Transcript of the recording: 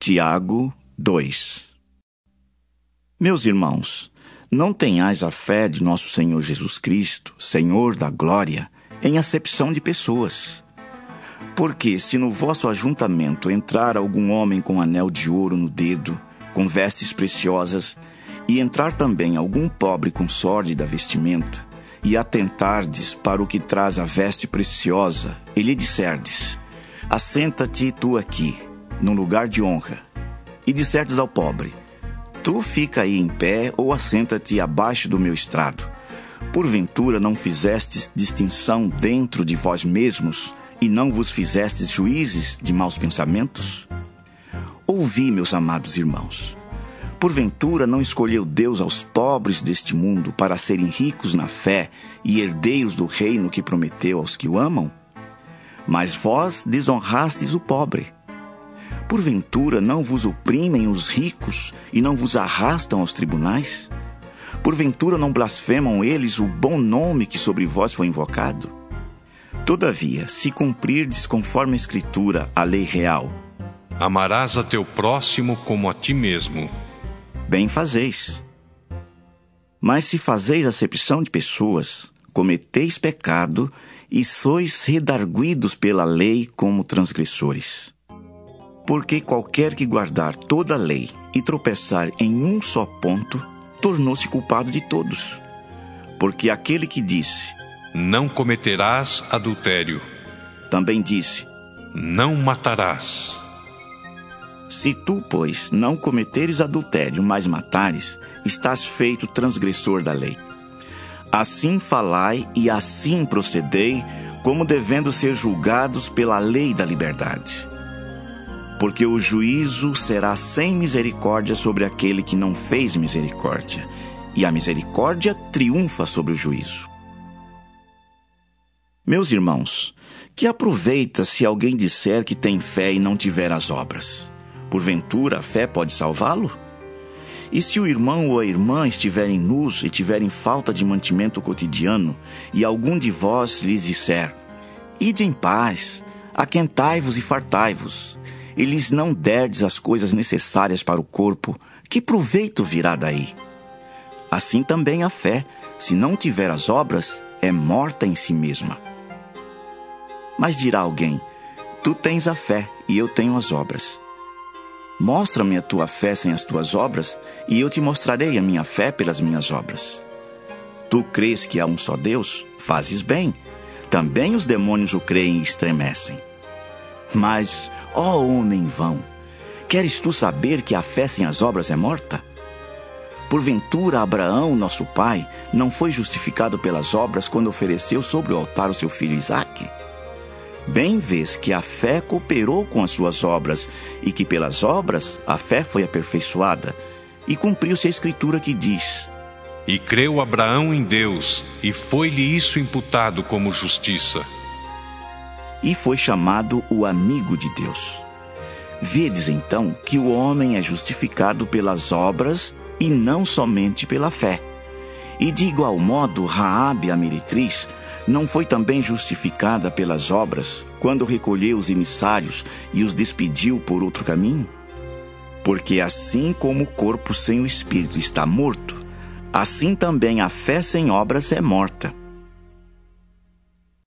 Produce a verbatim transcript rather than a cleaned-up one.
Tiago dois. Meus irmãos, não tenhais a fé de nosso Senhor Jesus Cristo, Senhor da glória, em acepção de pessoas. Porque se no vosso ajuntamento entrar algum homem com anel de ouro no dedo, com vestes preciosas, e entrar também algum pobre com sórdida vestimenta, e atentardes para o que traz a veste preciosa, e lhe disserdes: assenta-te tu aqui, num lugar de honra, e disserdes ao pobre: tu fica aí em pé, ou assenta-te abaixo do meu estrado. Porventura não fizestes distinção dentro de vós mesmos, e não vos fizestes juízes de maus pensamentos? Ouvi, meus amados irmãos. Porventura não escolheu Deus aos pobres deste mundo para serem ricos na fé e herdeiros do reino que prometeu aos que o amam? Mas vós desonrastes o pobre. Porventura não vos oprimem os ricos e não vos arrastam aos tribunais? Porventura não blasfemam eles o bom nome que sobre vós foi invocado? Todavia, se cumprirdes conforme a Escritura, a lei real: amarás a teu próximo como a ti mesmo, bem fazeis. Mas se fazeis acepção de pessoas, cometeis pecado e sois redarguidos pela lei como transgressores. Porque qualquer que guardar toda a lei e tropeçar em um só ponto, tornou-se culpado de todos. Porque aquele que disse: não cometerás adultério, também disse: não matarás. Se tu, pois, não cometeres adultério, mas matares, estás feito transgressor da lei. Assim falai e assim procedei, como devendo ser julgados pela lei da liberdade. Porque o juízo será sem misericórdia sobre aquele que não fez misericórdia, e a misericórdia triunfa sobre o juízo. Meus irmãos, que aproveita se alguém disser que tem fé e não tiver as obras? Porventura a fé pode salvá-lo? E se o irmão ou a irmã estiverem nus e tiverem falta de mantimento cotidiano, e algum de vós lhes disser: ide em paz, aquentai-vos e fartai-vos, e lhes não derdes as coisas necessárias para o corpo, que proveito virá daí? Assim também a fé, se não tiver as obras, é morta em si mesma. Mas dirá alguém: tu tens a fé e eu tenho as obras. Mostra-me a tua fé sem as tuas obras, e eu te mostrarei a minha fé pelas minhas obras. Tu crês que há um só Deus? Fazes bem. Também os demônios o creem e estremecem. Mas, ó homem vão, queres tu saber que a fé sem as obras é morta? Porventura Abraão, nosso pai, não foi justificado pelas obras quando ofereceu sobre o altar o seu filho Isaque? Bem vês que a fé cooperou com as suas obras, e que pelas obras a fé foi aperfeiçoada, e cumpriu-se a Escritura que diz: e creu Abraão em Deus, e foi-lhe isso imputado como justiça. E foi chamado o amigo de Deus. Vedes então que o homem é justificado pelas obras e não somente pela fé. E de igual modo Raabe, a meretriz, não foi também justificada pelas obras, quando recolheu os emissários e os despediu por outro caminho? Porque assim como o corpo sem o espírito está morto, assim também a fé sem obras é morta.